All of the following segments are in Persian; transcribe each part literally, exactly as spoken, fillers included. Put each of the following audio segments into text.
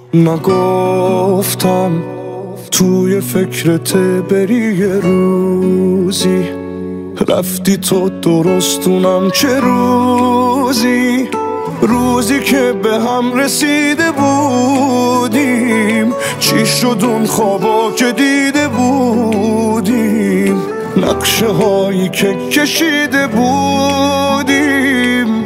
نگفتم توی فکرت بری یه روزی، رفتی تو درستونم چه روزی، روزی که به هم رسیده بودیم، چی شد اون خوابا که دیده بودیم، نقشه هایی که کشیده بودیم.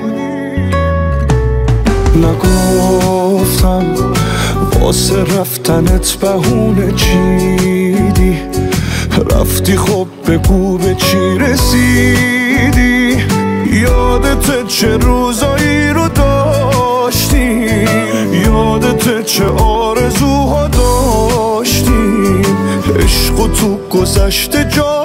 نگفتم واسه رفتنت بهونه چیدی، رفتی خب بگو به چی رسیدی، یادت چه روزایی رو داشتیم، یادت چه آرزوها داشتیم، عشق تو گذشته جا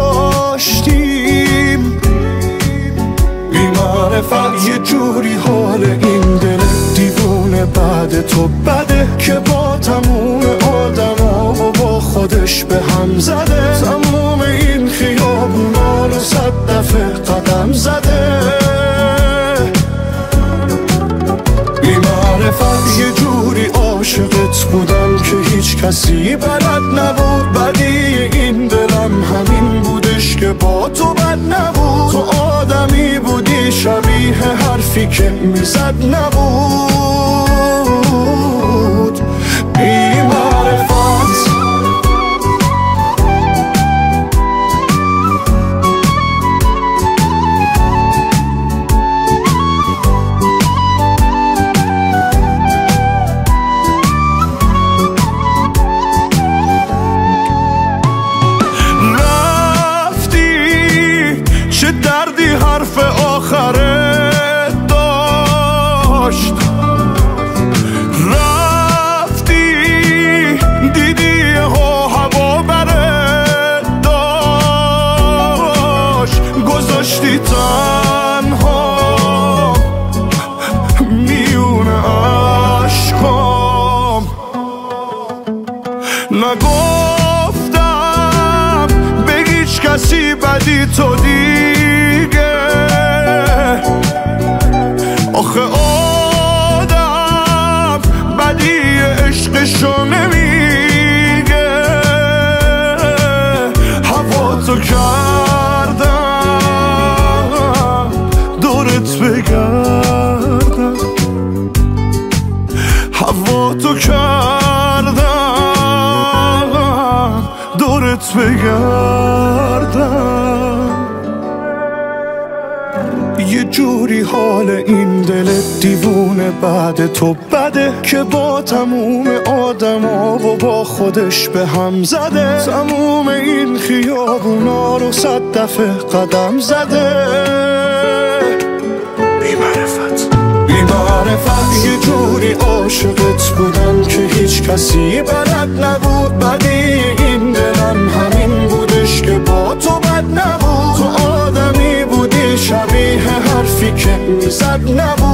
گذاشتیم. بی معرفت یه جوری حال این دل دیوونه بعد تو بده، که با تموم آدما و با خودش به هم زده، تموم این خیابونا رو صد دفعه قدم زده. بی معرفت یه جوری عاشقت بودم که هیچ کسی بلد نبود، بدی این دلم همین بودش که با تو بد نبود، تو آدمی بودی شبیه حرفی که میزد نبود. بی معرفت دردی حرف آخره داشت، رفتی دیدی ها هوا بره داشت، گذاشتی تنها میون عشقام. نگفتم به هیچ کسی بدی تو دیگه، آخه آدم بدی عشقشو نمیگه، هوا تو کردم دورت بگردم، هوا تو کردم دورت بگردم. یه جوری حال این دل دیوونه بعد تو بده، که با تموم آدما و با خودش به هم زده، تموم این خیابونا رو صد دفعه قدم زده. بی معرفت بی معرفت یه جوری عاشقت بودم که هیچ کسی بلد نبود، بدی این دلم همین بودش که با تو بد نبود، تو آدمی بودی شبیه حرفی که میزد نبود.